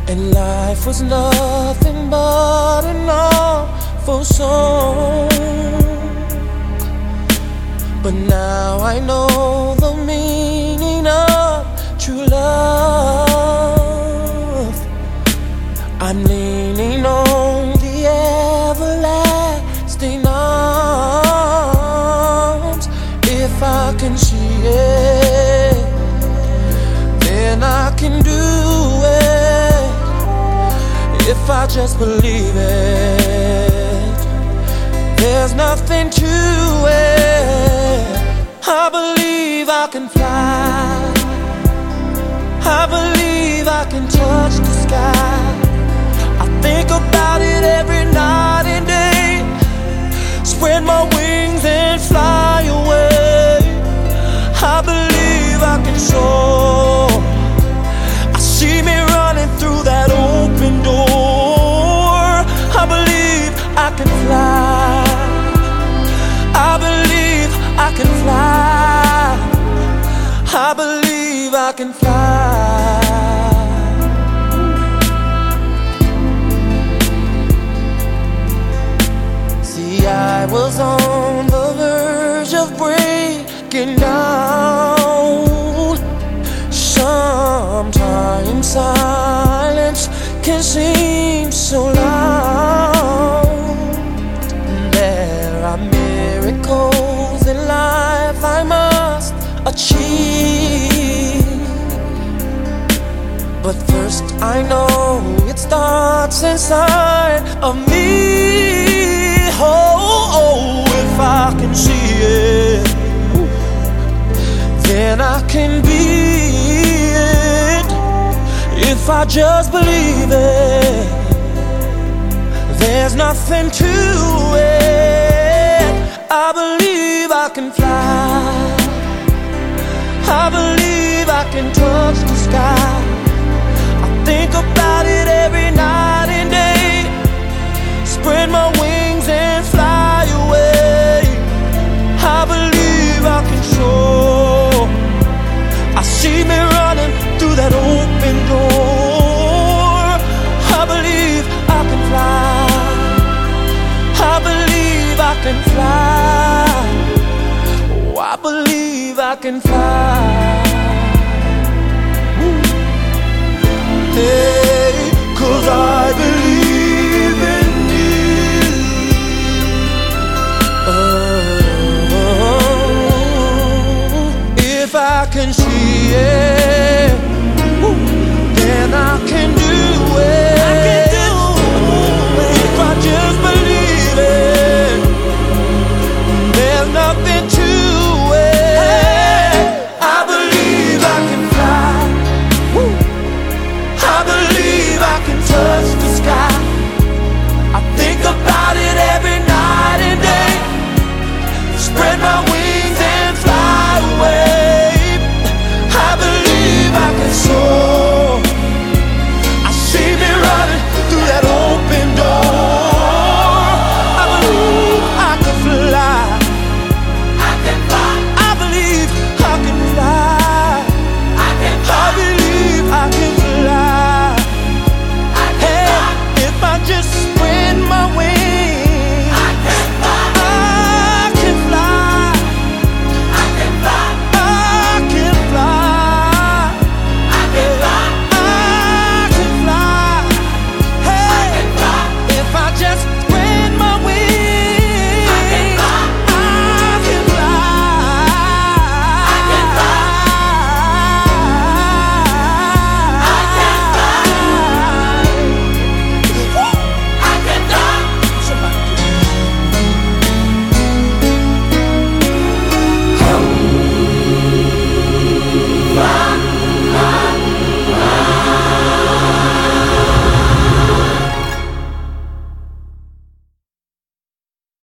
and life was nothing but an awful song. But now I know the meaning of true love. I'm leaning on the everlasting arms. If I can see it, then I can do it. If I just believe it, there's nothing to it. I believe I can fly. I believe I can touch the sky. I think about it every night and day. Spread my wings and fly away. I believe I can soar. I see me running through that open door. I believe I can fly. I believe I can fly. I believe I can fly. See, I was on the verge of breaking down. Sometimes silence can seem so loud. There are miracles in life I must achieve, but first I know it starts inside of me. Oh, if I can see it, then I can be it. If I just believe it, there's nothing to it. I believe I can fly. I believe I can touch the sky. I think about it every night and day. Spread my wings and fly away. I believe I can soar. I see me running through that open door. I believe I can fly. I believe I can fly. Oh, I believe I can fly.